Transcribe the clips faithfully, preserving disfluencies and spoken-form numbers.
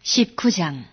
십구 장.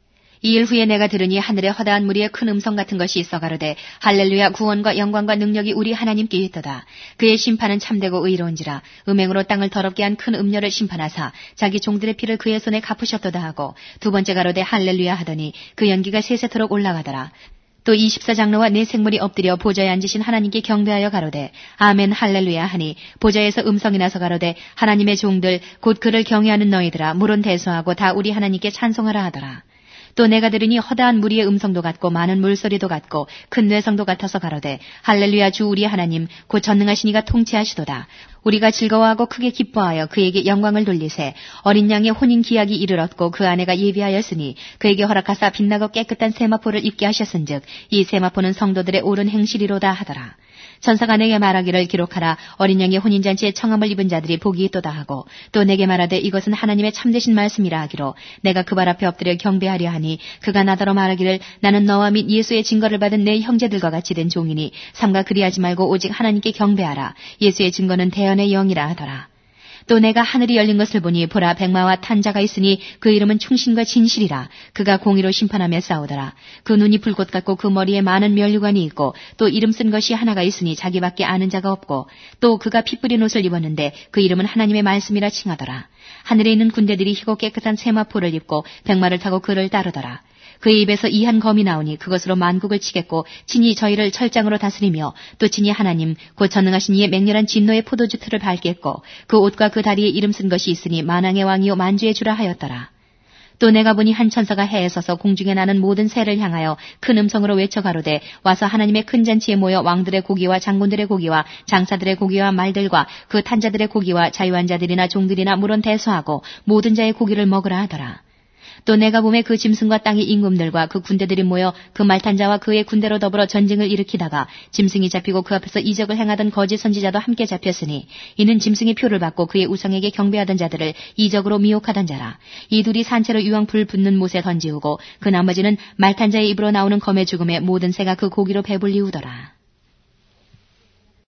이 일 후에 내가 들으니 하늘에 허다한 무리의 큰 음성 같은 것이 있어 가로되 할렐루야 구원과 영광과 능력이 우리 하나님께 있도다. 그의 심판은 참되고 의로운지라. 음행으로 땅을 더럽게 한 큰 음녀를 심판하사 자기 종들의 피를 그의 손에 갚으셨도다 하고 두 번째 가로되 할렐루야 하더니 그 연기가 세세토록 올라가더라. 또 이십사 장로와 네 생물이 엎드려 보좌에 앉으신 하나님께 경배하여 가로되 아멘 할렐루야 하니 보좌에서 음성이 나서 가로되 하나님의 종들 곧 그를 경외하는 너희들아 물은 대수하고 다 우리 하나님께 찬송하라 하더라. 또 내가 들으니 허다한 무리의 음성도 같고 많은 물소리도 같고 큰 뇌성도 같아서 가로되 할렐루야 주 우리 하나님 곧 전능하신 이가 통치하시도다. 우리가 즐거워하고 크게 기뻐하여 그에게 영광을 돌리세. 어린 양의 혼인 기약이 이르렀고 그 아내가 예비하였으니 그에게 허락하사 빛나고 깨끗한 세마포를 입게 하셨은즉 이 세마포는 성도들의 옳은 행실이로다 하더라. 천사가 내게 말하기를 기록하라. 어린 양의 혼인잔치에 청함을 입은 자들이 복이 있도다 하고 또 내게 말하되 이것은 하나님의 참되신 말씀이라 하기로 내가 그 발 앞에 엎드려 경배하려 하니 그가 나더러 말하기를 나는 너와 및 예수의 증거를 받은 내 형제들과 같이 된 종이니 삼가 그리하지 말고 오직 하나님께 경배하라. 예수의 증거는 대언의 영이라 하더라. 또 내가 하늘이 열린 것을 보니 보라 백마와 탄 자가 있으니 그 이름은 충신과 진실이라. 그가 공의로 심판하며 싸우더라. 그 눈이 불꽃 같고 그 머리에 많은 면류관이 있고 또 이름 쓴 것이 하나가 있으니 자기밖에 아는 자가 없고 또 그가 피 뿌린 옷을 입었는데 그 이름은 하나님의 말씀이라 칭하더라. 하늘에 있는 군대들이 희고 깨끗한 세마포를 입고 백마를 타고 그를 따르더라. 그의 입에서 이한 검이 나오니 그것으로 만국을 치겠고 친히 저희를 철장으로 다스리며 또 친히 하나님 곧 전능하신 이의 맹렬한 진노의 포도주 틀을 밟겠고 그 옷과 그 다리에 이름 쓴 것이 있으니 만왕의 왕이요 만주의 주라 하였더라. 또 내가 보니 한 천사가 해에 서서 공중에 나는 모든 새를 향하여 큰 음성으로 외쳐 가로되 와서 하나님의 큰 잔치에 모여 왕들의 고기와 장군들의 고기와 장사들의 고기와 말들과 그 탄자들의 고기와 자유한 자들이나 종들이나 물론 대수하고 모든 자의 고기를 먹으라 하더라. 또 내가 보매 그 짐승과 땅의 임금들과 그 군대들이 모여 그 말탄자와 그의 군대로 더불어 전쟁을 일으키다가 짐승이 잡히고 그 앞에서 이적을 행하던 거짓 선지자도 함께 잡혔으니 이는 짐승의 표를 받고 그의 우상에게 경배하던 자들을 이적으로 미혹하던 자라. 이 둘이 산채로 유황 불 붙는 못에 던지우고 그 나머지는 말탄자의 입으로 나오는 검의 죽음에 모든 새가 그 고기로 배불리우더라.